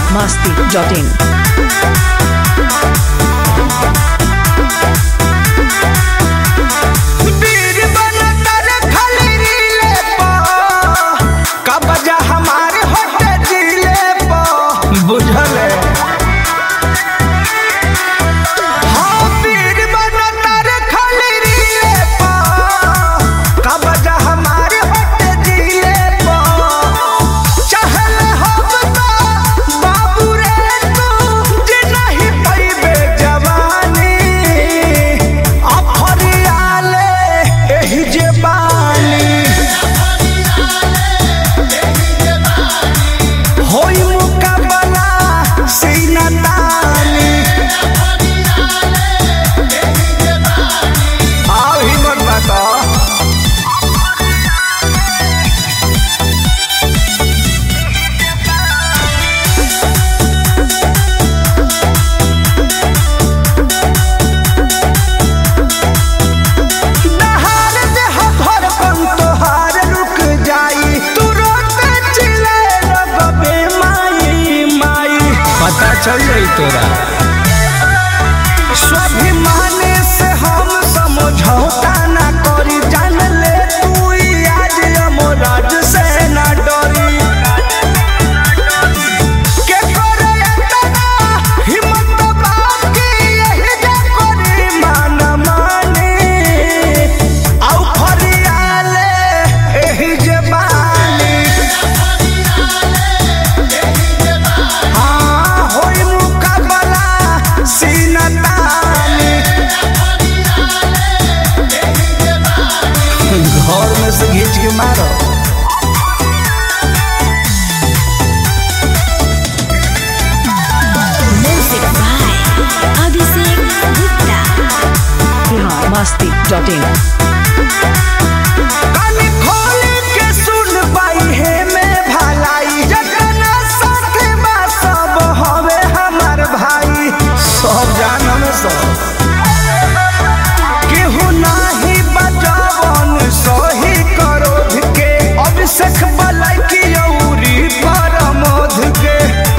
biharmasti.in चल जाई तोरा स्वाभिमाने से हम समझौता ना करी जान ले तू आज अमराज से ना डरी के करे इतना हिम्मत बाकी यही जा करी मान माने आउ फरियाले एही जबानी घर में से घींच के मारो music by Abhishek Gupta biharmasti.in कानी खोल के सुन पाई है मैं भलाई जतना साथ बा सब हवे हमार भाई सब जानो में सब केहू नाही बजावन सही करो के अभिषेक बलाई की औरी परमोध के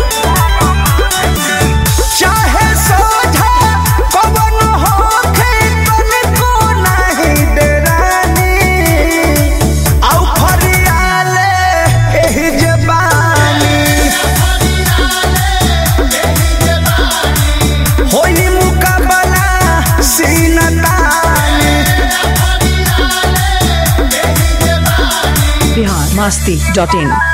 चाहे सोझा कवन होखे तनिको नाही डरानी आउ फरियाले एही जबानी होई मुकाबला सीना तानी biharmasti.in